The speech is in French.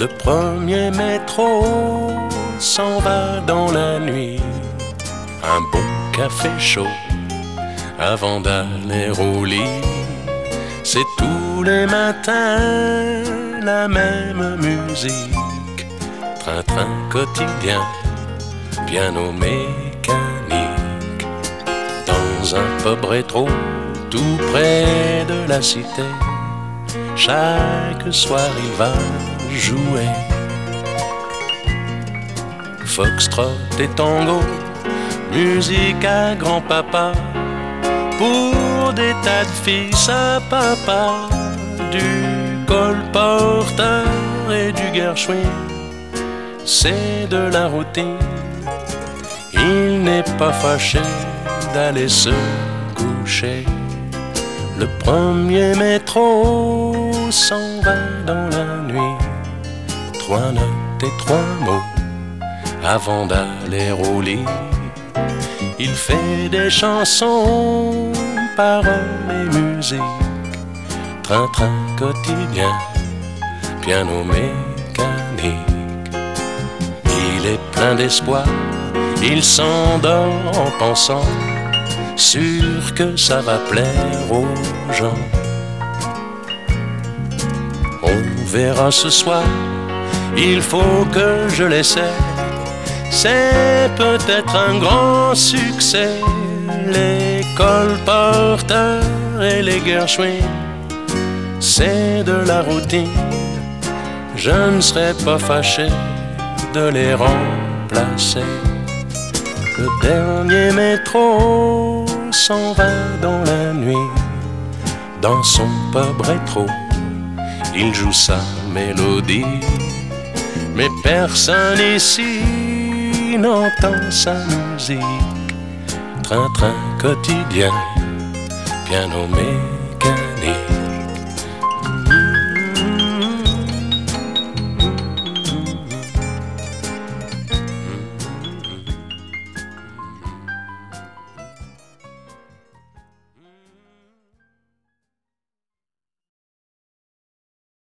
Le premier métro s'en va dans la nuit. Un bon café chaud avant d'aller au lit. C'est tous les matins la même musique. Train-train quotidien, piano mécanique. Dans un pub rétro tout près de la cité, chaque soir il va jouer foxtrot et tango, musique à grand-papa, pour des tas de fils à papa, du colporteur et du Gershwin. C'est de la routine, il n'est pas fâché d'aller se coucher. Le premier métro s'en va dans la nuit. 3 notes et 3 mots avant d'aller au lit. Il fait des chansons, paroles et musique. Train-train quotidien, piano mécanique. Il est plein d'espoir, il s'endort en pensant, sûr que ça va plaire aux gens. On verra ce soir, il faut que je l'essaie. C'est peut-être un grand succès. Les colporteurs et les Gershwin, c'est de la routine. Je ne serais pas fâché de les remplacer. Le dernier métro s'en va dans la nuit. Dans son pub rétro, il joue sa mélodie. Mais personne ici n'entend sa musique. Train-train quotidien, piano mécanique.